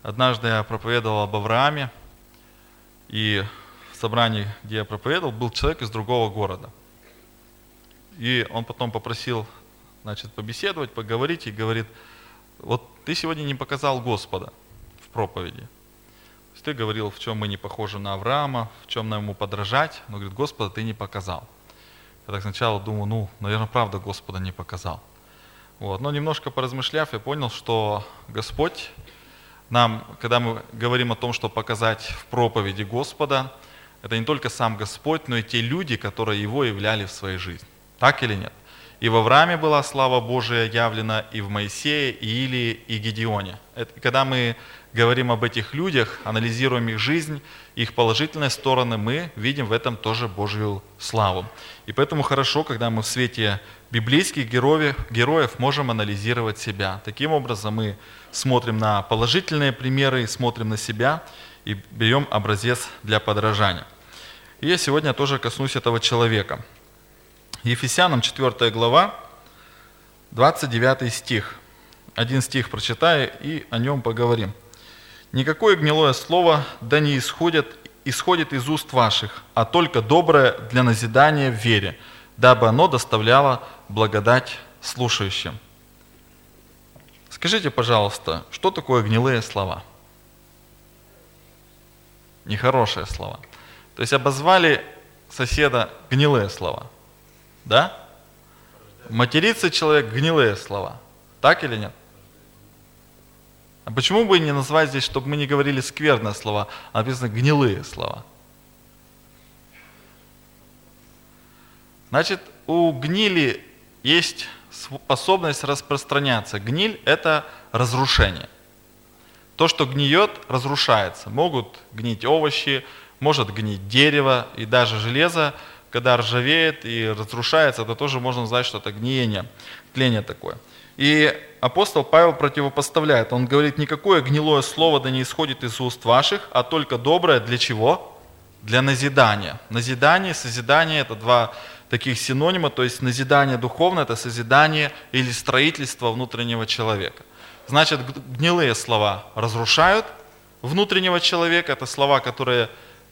Однажды я проповедовал об Аврааме, и в собрании, где я проповедовал, был человек из другого города. И он потом попросил, побеседовать, поговорить, и говорит: вот ты сегодня не показал Господа в проповеди. То есть ты говорил, в чем мы не похожи на Авраама, в чем нам ему подражать, но, говорит, Господа ты не показал. Я так сначала думаю, наверное, правда Господа не показал. Но немножко поразмышляв, я понял, что Господь нам, когда мы говорим о том, что показать в проповеди Господа, это не только сам Господь, но и те люди, которые Его являли в своей жизни. Так или нет? И в Аврааме была слава Божия явлена, и в Моисее, и Илии, и Гедеоне. Когда мы говорим об этих людях, анализируем их жизнь, их положительные стороны, мы видим в этом тоже Божью славу. И поэтому хорошо, когда мы в свете библейских героев можем анализировать себя. Таким образом мы смотрим на положительные примеры, смотрим на себя и берем образец для подражания. И я сегодня тоже коснусь этого человека. Ефесянам 4 глава, 29 стих. Один стих прочитаю и о нем поговорим. «Никакое гнилое слово да не исходит из уст ваших, а только доброе для назидания в вере, дабы оно доставляло благодать слушающим». Скажите, пожалуйста, что такое гнилые слова? Нехорошие слова. То есть обозвали соседа гнилые слова. Да? Матерится человек гнилые слова. Так или нет? А почему бы не назвать здесь, чтобы мы не говорили скверные слова, а написано гнилые слова? Значит, у гнили есть способность распространяться. Гниль – это разрушение. То, что гниет, разрушается. Могут гнить овощи, может гнить дерево и даже железо. Когда ржавеет и разрушается, это тоже можно назвать, что это гниение, тление такое. И апостол Павел противопоставляет. Он говорит: никакое гнилое слово да не исходит из уст ваших, а только доброе для чего? Для назидания. Назидание, созидание – это два таких синонима, то есть назидание духовное – это созидание или строительство внутреннего человека. Значит, гнилые слова разрушают внутреннего человека, это слова, которые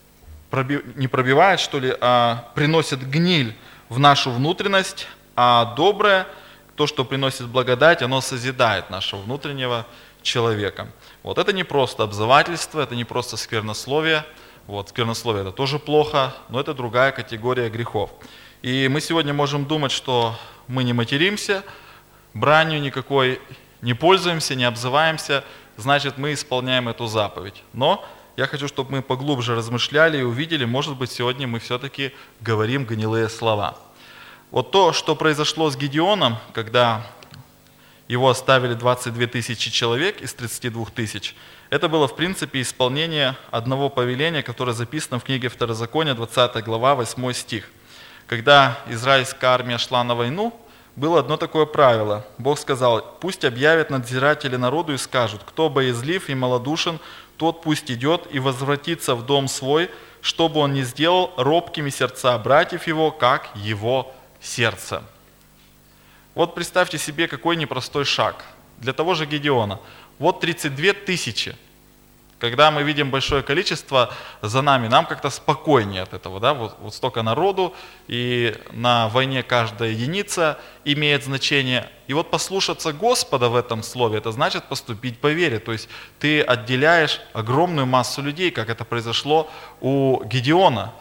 не пробивают, а приносят гниль в нашу внутренность, а доброе, то, что приносит благодать, оно созидает нашего внутреннего человека. Это не просто обзывательство, это не просто сквернословие. Сквернословие – это тоже плохо, но это другая категория грехов. И мы сегодня можем думать, что мы не материмся, бранью никакой не пользуемся, не обзываемся, значит, мы исполняем эту заповедь. Но я хочу, чтобы мы поглубже размышляли и увидели, может быть, сегодня мы все-таки говорим гнилые слова. То, что произошло с Гедеоном, когда его оставили 22 тысячи человек из 32 тысяч, это было, в принципе, исполнение одного повеления, которое записано в книге Второзакония, 20 глава, 8 стих. Когда израильская армия шла на войну, было одно такое правило. Бог сказал: пусть объявят надзиратели народу и скажут: кто боязлив и малодушен, тот пусть идет и возвратится в дом свой, чтобы он не сделал робкими сердца братьев его, как его сердце. Представьте себе, какой непростой шаг для того же Гедеона. 32 тысячи. Когда мы видим большое количество за нами, нам как-то спокойнее от этого. Да? Столько народу, и на войне каждая единица имеет значение. И послушаться Господа в этом слове, это значит поступить по вере. То есть ты отделяешь огромную массу людей, как это произошло у Гедеона.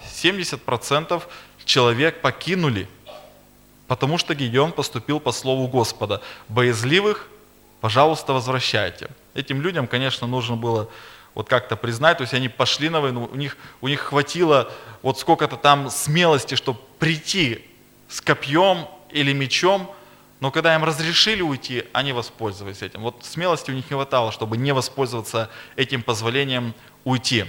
70% человек покинули, потому что Гедеон поступил по слову Господа. Боязливых, пожалуйста, возвращайте. Этим людям, конечно, нужно было как-то признать, то есть они пошли на войну, у них хватило сколько-то там смелости, чтобы прийти с копьем или мечом, но когда им разрешили уйти, они воспользовались этим. Смелости у них не хватало, чтобы не воспользоваться этим позволением уйти.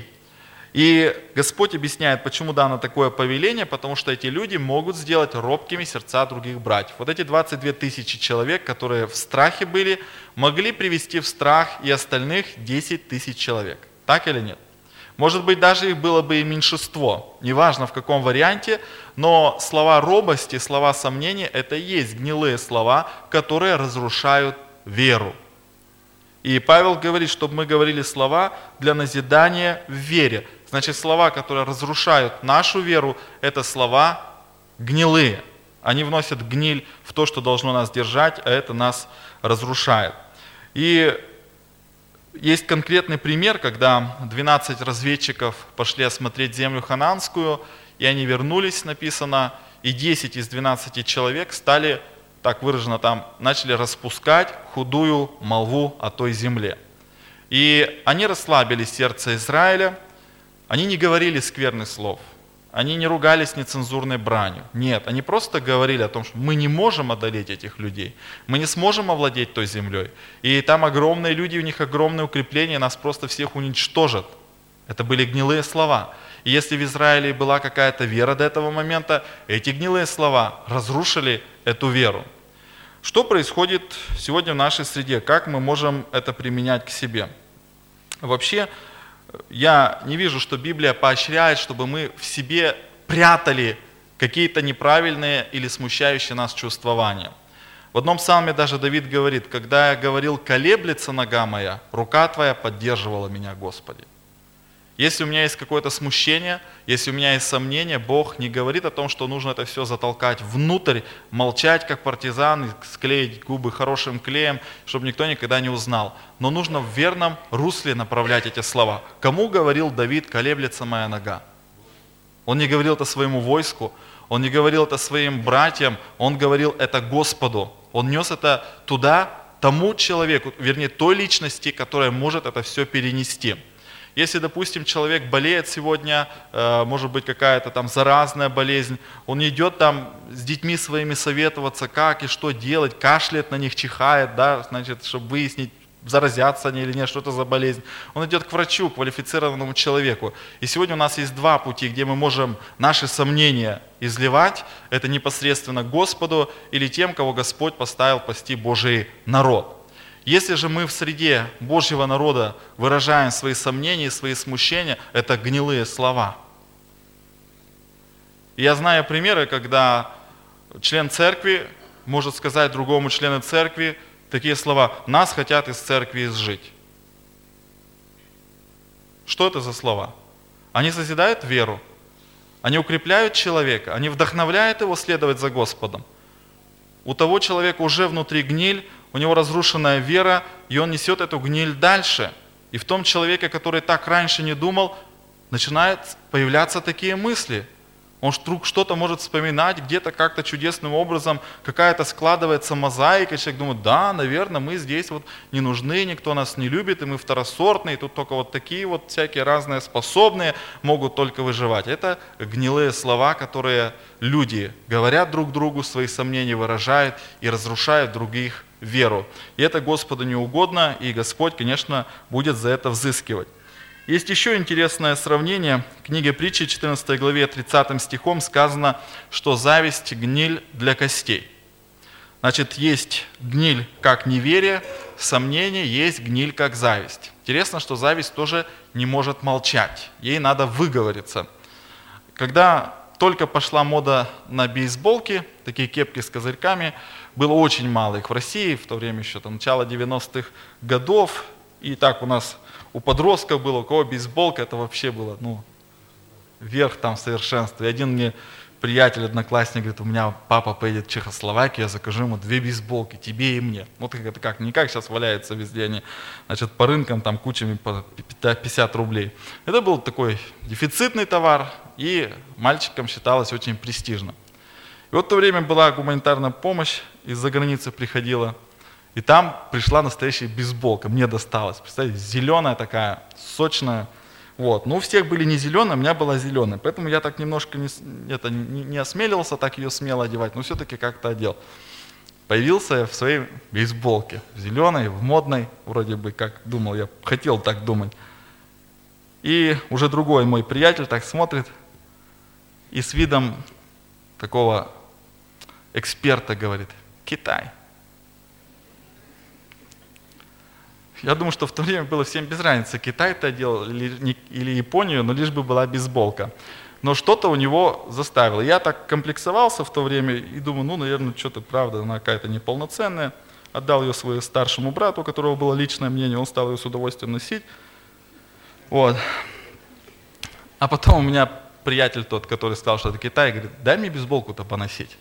И Господь объясняет, почему дано такое повеление, потому что эти люди могут сделать робкими сердца других братьев. Эти 22 тысячи человек, которые в страхе были, могли привести в страх и остальных 10 тысяч человек. Так или нет? Может быть, даже их было бы и меньшинство, неважно в каком варианте, но слова робости, слова сомнения – это и есть гнилые слова, которые разрушают веру. И Павел говорит, чтобы мы говорили слова для назидания в вере. Значит, слова, которые разрушают нашу веру, это слова гнилые. Они вносят гниль в то, что должно нас держать, а это нас разрушает. И есть конкретный пример, когда 12 разведчиков пошли осмотреть землю ханаанскую, и они вернулись, написано, и 10 из 12 человек стали, так выражено там, начали распускать худую молву о той земле. И они расслабили сердце Израиля, они не говорили скверных слов, они не ругались нецензурной бранью. Нет, они просто говорили о том, что мы не можем одолеть этих людей, мы не сможем овладеть той землей. И там огромные люди, у них огромные укрепления, нас просто всех уничтожат. Это были гнилые слова. И если в Израиле была какая-то вера до этого момента, эти гнилые слова разрушили эту веру. Что происходит сегодня в нашей среде? Как мы можем это применять к себе? Вообще, я не вижу, что Библия поощряет, чтобы мы в себе прятали какие-то неправильные или смущающие нас чувствования. В одном псалме даже Давид говорит: «Когда я говорил, колеблется нога моя, рука Твоя поддерживала меня, Господи». Если у меня есть какое-то смущение, если у меня есть сомнение, Бог не говорит о том, что нужно это все затолкать внутрь, молчать как партизан, склеить губы хорошим клеем, чтобы никто никогда не узнал. Но нужно в верном русле направлять эти слова. Кому говорил Давид: «Колеблется моя нога»? Он не говорил это своему войску, он не говорил это своим братьям, он говорил это Господу. Он нес это туда, тому человеку, вернее той личности, которая может это все перенести. Если, допустим, человек болеет сегодня, может быть какая-то там заразная болезнь, он не идет там с детьми своими советоваться, как и что делать, кашляет на них, чихает, да, значит, чтобы выяснить, заразятся они или нет, что это за болезнь. Он идет к врачу, квалифицированному человеку. И сегодня у нас есть два пути, где мы можем наши сомнения изливать. Это непосредственно Господу или тем, кого Господь поставил пасти Божий народ. Если же мы в среде Божьего народа выражаем свои сомнения, свои смущения, это гнилые слова. И я знаю примеры, когда член церкви может сказать другому члену церкви такие слова: «Нас хотят из церкви изжить». Что это за слова? Они созидают веру, они укрепляют человека, они вдохновляют его следовать за Господом. У того человека уже внутри гниль, у него разрушенная вера, и он несет эту гниль дальше. И в том человеке, который так раньше не думал, начинают появляться такие мысли. Он вдруг что-то может вспоминать, где-то как-то чудесным образом какая-то складывается мозаика, и человек думает: да, наверное, мы здесь вот не нужны, никто нас не любит, и мы второсортные, и тут только вот такие вот всякие разные способные могут только выживать. Это гнилые слова, которые люди говорят друг другу, свои сомнения выражают и разрушают других веру. И это Господу не угодно, и Господь, конечно, будет за это взыскивать. Есть еще интересное сравнение. В книге Притчи, 14 главе, 30 стихом сказано, что зависть – гниль для костей. Значит, есть гниль как неверие, сомнение, есть гниль как зависть. Интересно, что зависть тоже не может молчать, ей надо выговориться. Когда только пошла мода на бейсболки, такие кепки с козырьками, было очень мало их в России, в то время еще там, начало 90-х годов, и так у нас у подростков было, у кого бейсболка, это вообще было, верх там совершенства. И один мне приятель, одноклассник, говорит: у меня папа поедет в Чехословакию, я закажу ему 2 бейсболки, тебе и мне. Вот это как, не как сейчас валяются везде они, значит, по рынкам там кучами по 50 рублей. Это был такой дефицитный товар, и мальчикам считалось очень престижно. И вот в то время была гуманитарная помощь, из-за границы приходила, и там пришла настоящая бейсболка, мне досталась. Представляете, зеленая такая, сочная. Вот. Ну, у всех были не зеленые, у меня была зеленая. Поэтому я так немножко не осмелился так ее смело одевать, но все-таки как-то одел. Появился я в своей бейсболке, в зеленой, в модной, вроде бы, как думал, я хотел так думать. И уже другой мой приятель так смотрит и с видом такого эксперта говорит: Китай. Я думаю, что в то время было всем без разницы, Китай это делал или Японию, но лишь бы была бейсболка. Но что-то у него заставило. Я так комплексовался в то время и думаю, наверное, что-то правда, она какая-то неполноценная. отдал ее своему старшему брату, у которого было личное мнение, он стал ее с удовольствием носить. Вот. А потом у меня приятель тот, который сказал, что это Китай, говорит, дай мне бейсболку-то поносить.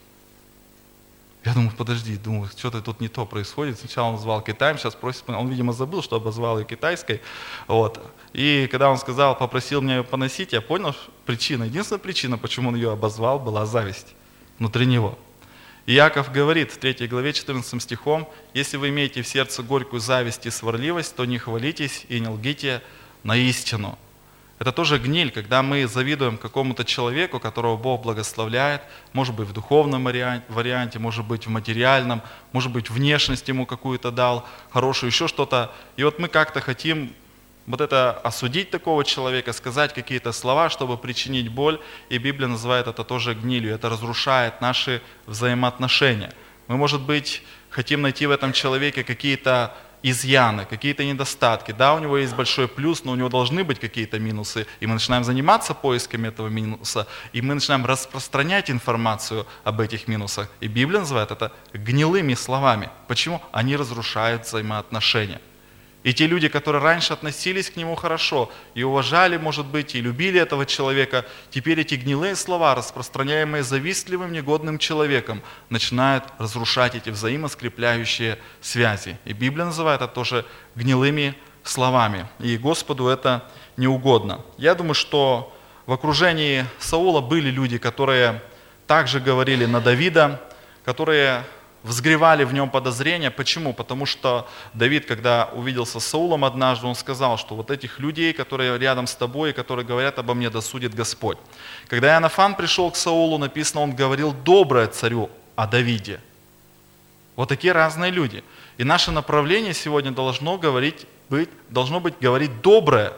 Я думаю, подожди, что-то тут не то происходит. Сначала он назвал Китаем, сейчас просит, он, видимо, забыл, что обозвал ее китайской. Вот. И когда он сказал, попросил меня ее поносить, я понял, что причина, единственная причина, почему он ее обозвал, была зависть внутри него. И Иаков говорит в 3 главе 14 стихом, «Если вы имеете в сердце горькую зависть и сварливость, то не хвалитесь и не лгите на истину». Это тоже гниль, когда мы завидуем какому-то человеку, которого Бог благословляет, может быть в духовном варианте, может быть в материальном, может быть внешность ему какую-то дал, хорошую, еще что-то. И вот мы как-то хотим вот это осудить такого человека, сказать какие-то слова, чтобы причинить боль, и Библия называет это тоже гнилью, это разрушает наши взаимоотношения. Мы, может быть, хотим найти в этом человеке какие-то изъяны, какие-то недостатки. Да, у него есть большой плюс, но у него должны быть какие-то минусы. И мы начинаем заниматься поисками этого минуса, и мы начинаем распространять информацию об этих минусах. И Библия называет это гнилыми словами. Почему? Они разрушают взаимоотношения. И те люди, которые раньше относились к нему хорошо, и уважали, может быть, и любили этого человека, теперь эти гнилые слова, распространяемые завистливым, негодным человеком, начинают разрушать эти взаимоскрепляющие связи. И Библия называет это тоже гнилыми словами. И Господу это не угодно. Я думаю, что в окружении Саула были люди, которые также говорили на Давида, которые взгревали в нем подозрения. Почему? Потому что Давид, когда увиделся с Саулом однажды, он сказал, что вот этих людей, которые рядом с тобой, которые говорят обо мне, да судит Господь. Когда Иоаннафан пришел к Саулу, написано, он говорил доброе царю о Давиде. Вот такие разные люди. И наше направление сегодня должно быть говорить доброе.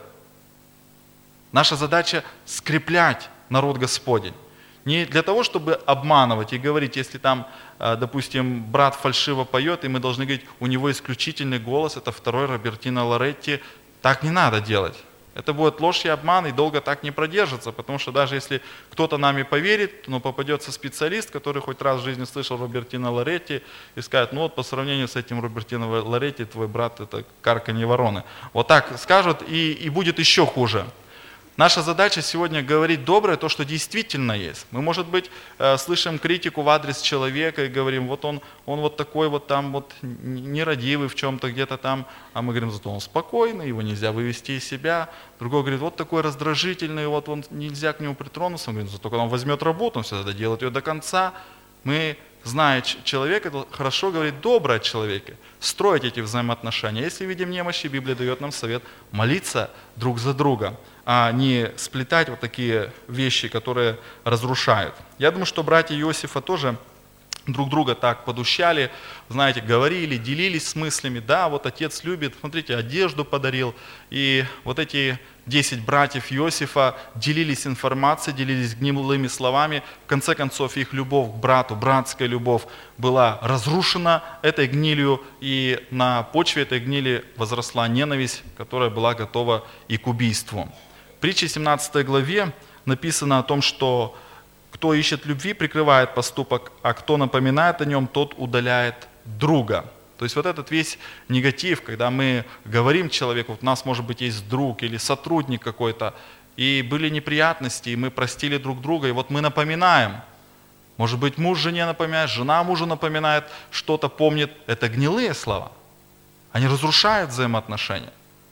Наша задача скреплять народ Господень. Не для того, чтобы обманывать и говорить, если там, допустим, брат фальшиво поет, и мы должны говорить, у него исключительный голос, это второй Робертино Лоретти, так не надо делать. Это будет ложь и обман, и долго так не продержится, потому что даже если кто-то нами поверит, но попадется специалист, который хоть раз в жизни слышал Робертино Лоретти, и скажет, ну вот по сравнению с этим Робертино Лоретти, твой брат это карканье вороны. Вот так скажут, и будет еще хуже. Наша задача сегодня говорить доброе, то, что действительно есть. Мы, может быть, слышим критику в адрес человека и говорим, вот он вот такой вот там вот нерадивый в чем-то где-то там, а мы говорим, зато он спокойный, его нельзя вывести из себя. Другой говорит, вот такой раздражительный, вот он нельзя к нему притронуться. Мы говорим, зато когда он возьмет работу, он всегда делает ее до конца. Мы, зная человека, хорошо говорить доброе о человеке, строить эти взаимоотношения. Если видим немощи, Библия дает нам совет молиться друг за друга, а не сплетать вот такие вещи, которые разрушают. Я думаю, что братья Иосифа тоже друг друга так подущали, знаете, говорили, делились с мыслями. Да, вот отец любит, смотрите, одежду подарил. И вот эти 10 братьев Иосифа делились информацией, делились гнилыми словами. В конце концов, их любовь к брату, братская любовь была разрушена этой гнилью, и на почве этой гнили возросла ненависть, которая была готова и к убийству. В притче 17 главе написано о том, что кто ищет любви, прикрывает поступок, а кто напоминает о нем, тот удаляет друга. То есть вот этот весь негатив, когда мы говорим человеку, вот у нас может быть есть друг или сотрудник какой-то, и были неприятности, и мы простили друг друга, и вот мы напоминаем. Может быть, муж жене напоминает, жена мужу напоминает, что-то помнит. Это гнилые слова. Они разрушают взаимоотношения.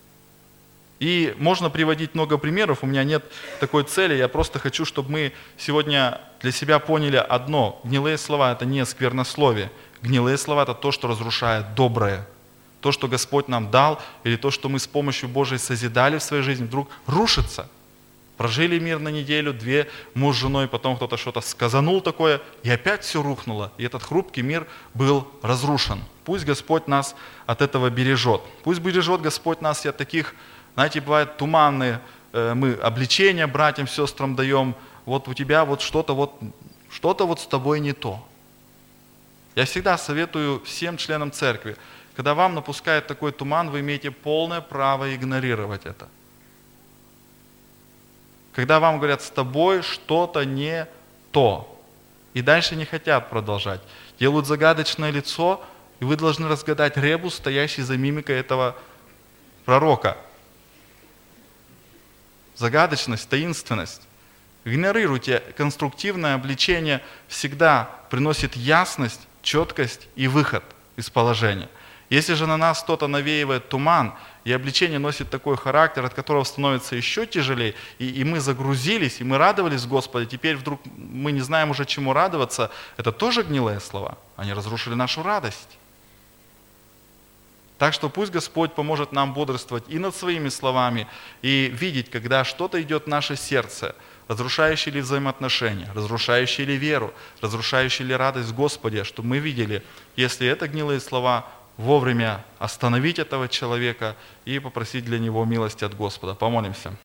И можно приводить много примеров, у меня нет такой цели, я просто хочу, чтобы мы сегодня для себя поняли одно. Гнилые слова – это не сквернословие. Гнилые слова – это то, что разрушает доброе. То, что Господь нам дал, или то, что мы с помощью Божией созидали в своей жизни, вдруг рушится. Прожили мирно неделю, 2, муж с женой, потом кто-то что-то сказанул такое, и опять все рухнуло. И этот хрупкий мир был разрушен. Пусть Господь нас от этого бережет. Пусть бережет Господь нас и от таких, знаете, бывает туманные, мы обличения братьям, сестрам даем, вот у тебя вот что-то вот с тобой не то. Я всегда советую всем членам церкви, когда вам напускает такой туман, вы имеете полное право игнорировать это. Когда вам говорят, с тобой что-то не то, и дальше не хотят продолжать, делают загадочное лицо, и вы должны разгадать ребус, стоящий за мимикой этого пророка. Загадочность, таинственность. Игнорируйте конструктивное обличение, всегда приносит ясность, четкость и выход из положения. Если же на нас кто-то навеивает туман, и обличение носит такой характер, от которого становится еще тяжелее, и мы загрузились, и мы радовались Господу, теперь вдруг мы не знаем уже чему радоваться, это тоже гнилые слова. Они разрушили нашу радость. Так что пусть Господь поможет нам бодрствовать и над своими словами, и видеть, когда что-то идет в наше сердце, разрушающее ли взаимоотношения, разрушающее ли веру, разрушающее ли радость в Господе, чтобы мы видели, если это гнилые слова, вовремя остановить этого человека и попросить для него милости от Господа. Помолимся.